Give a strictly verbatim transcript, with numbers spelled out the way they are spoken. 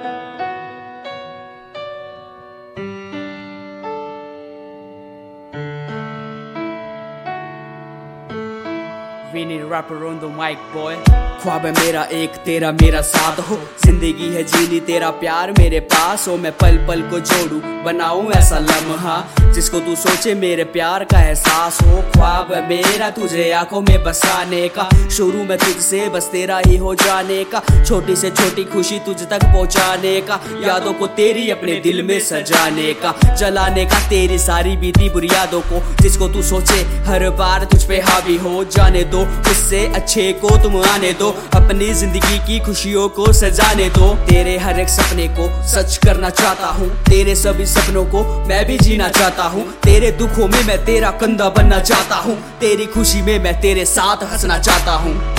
We need a rapper on the mic, boy. ख्वाब है मेरा एक तेरा मेरा साथ हो, जिंदगी है जीनी तेरा प्यार मेरे पास हो। मैं पल पल को जोड़ू बनाऊं ऐसा लम्हा जिसको तू सोचे मेरे प्यार का एहसास हो। ख्वाब है मेरा तुझे आंखों में बसाने का, शुरू में तुझसे बस तेरा ही हो जाने का। छोटी से छोटी खुशी तुझ तक पहुंचाने का, यादों को तेरी अपने दिल में सजाने का, जलाने का तेरी सारी बीती बुरी यादों को, जिसको तू सोचे हर बार तुझ पे हावी हो। जाने दो उससे अच्छे को तुम आने दो, अपनी जिंदगी की खुशियों को सजाने दो। तेरे हर एक सपने को सच करना चाहता हूँ, तेरे सभी सपनों को मैं भी जीना चाहता हूँ। तेरे दुखों में मैं तेरा कंधा बनना चाहता हूँ, तेरी खुशी में मैं तेरे साथ हंसना चाहता हूँ।